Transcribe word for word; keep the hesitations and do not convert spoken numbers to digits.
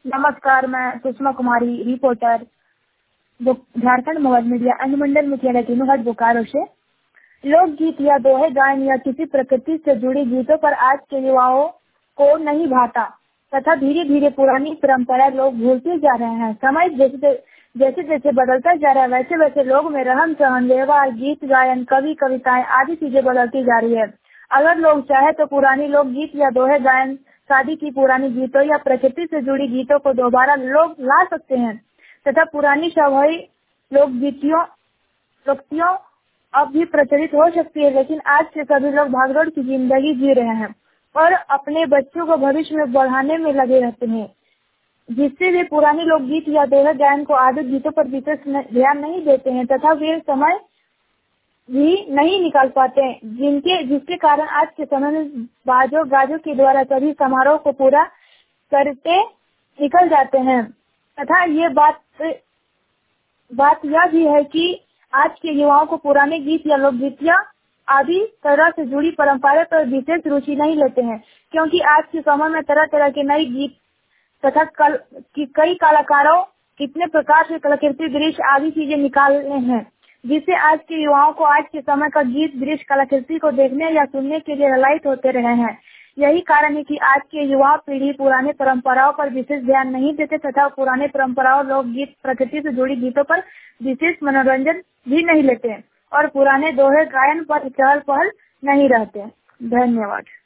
नमस्कार, मैं सुषमा कुमारी, रिपोर्टर, जो झारखंड मोबाइल मीडिया अनुमंडल मुख्यालय तीनों बोकारो से। लोकगीत या दोहे गायन या किसी प्रकृति से जुड़ी गीतों पर आज के युवाओं को नहीं भाता तथा धीरे धीरे पुरानी परंपरा लोग भूलते जा रहे हैं। समय जैसे जैसे जैसे बदलता जा रहा है वैसे वैसे लोग में रहन सहन, व्यवहार, गीत गायन, कवि कविताएं आदि चीजें बदलती जा रही है। अगर लोग चाहे तो पुरानी लोकगीत या दोहे गायन, शादी की पुरानी गीतों या प्रकृति से जुड़ी गीतों को दोबारा लोग ला सकते हैं तथा पुरानी स्वाभाविक लोकगीतियों लोकगीतियों अब भी प्रचलित हो सकती है। लेकिन आज के सभी लोग भागदौड़ की जिंदगी जी रहे हैं और अपने बच्चों को भविष्य में बढ़ाने में लगे रहते हैं, जिससे वे पुरानी लोकगीत या दोहे गायन को आदि गीतों पर विशेष ध्यान नहीं देते हैं तथा वे समय भी नहीं निकाल पाते, जिनके जिसके कारण आज के समय में बाजों गाजों के द्वारा सभी समारोह को पूरा करते निकल जाते हैं। तथा ये बात बात यह भी है कि आज के युवाओं को पुराने गीत या लोकगीतियाँ आदि तरह से जुड़ी परंपरा पर विशेष रुचि नहीं लेते हैं, क्योंकि आज के समय में तरह तरह के नए गीत तथा कल की कई कलाकारों कितने प्रकार से कलाकृति, दृश्य आदि चीजें निकालने हैं, जिससे आज के युवाओं को आज के समय का गीत, दृश्य, कलाकृति को देखने या सुनने के लिए ललायित होते रहे हैं। यही कारण है कि आज के युवा पीढ़ी पुराने परंपराओं पर विशेष ध्यान नहीं देते तथा पुराने परंपराओं, लोकगीत, प्रकृति से जुड़ी गीतों पर विशेष मनोरंजन भी नहीं लेते और पुराने दोहे गायन पर चहल पहल नहीं रहते। धन्यवाद।